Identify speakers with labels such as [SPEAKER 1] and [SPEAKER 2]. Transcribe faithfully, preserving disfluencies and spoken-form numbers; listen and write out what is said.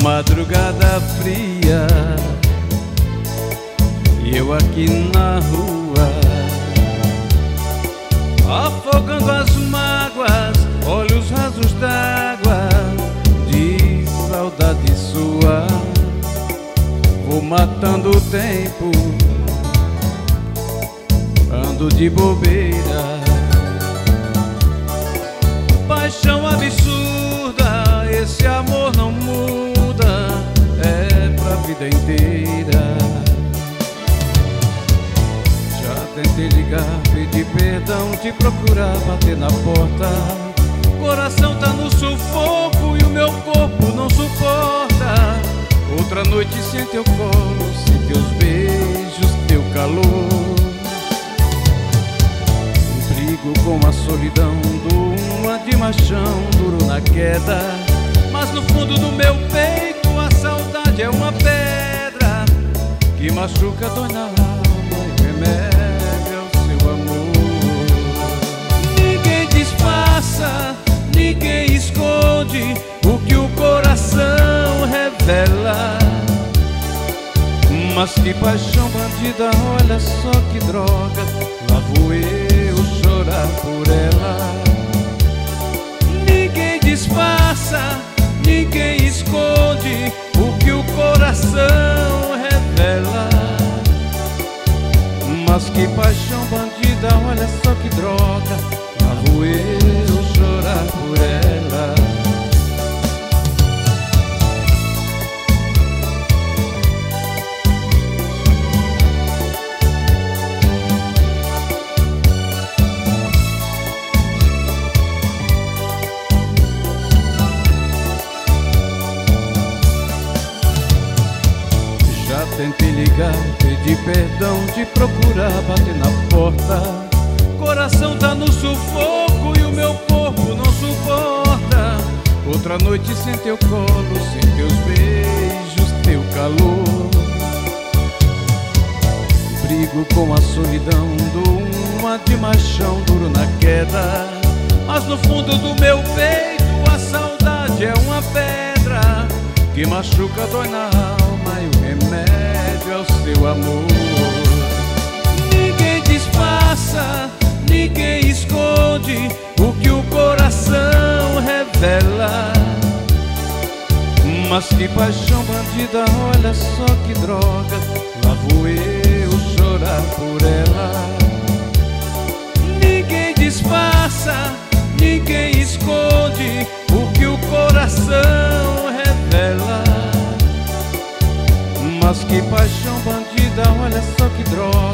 [SPEAKER 1] Madrugada fria e eu aqui na rua, afogando as mágoas, olhos rasos d'água de saudade sua. Vou matando o tempo, ando de bobeira. Paixão absurda, esse amor não muda, é pra vida inteira. Já tentei ligar, pedir perdão, te procurar, bater na porta. Coração tá no sufoco e o meu corpo não suporta. Outra noite sem teu colo, sem teus beijos, teu calor. Brigo com a solidão, dou uma de machão, duro na queda. Mas no fundo do meu peito a saudade é uma pedra que machuca, dói na alma e remédio é o seu amor. Ninguém disfarça, ninguém esconde o que o coração revela. Mas que paixão bandida, olha só que droga, lá vou eu chorar por ela. Ninguém disfarça, ninguém esconde o que o coração revela. Mas que paixão bandida, olha só que droga, lá vou eu chorar por ela. Tentei ligar, pedir perdão, te procurar, bater na porta. Coração tá no sufoco e o meu corpo não suporta. Outra noite sem teu colo, sem teus beijos, teu calor. Brigo com a solidão, dou uma de machão, duro na queda. Mas no fundo do meu peito a saudade é uma pedra que machuca, dói na alma e o remédio é o seu amor. Ninguém disfarça, ninguém esconde o que o coração revela. Mas que paixão bandida, olha só que droga, lá vou eu chorar por ela. Ninguém disfarça, ninguém esconde o que o coração revela. Mas que paixão bandida, olha só que droga,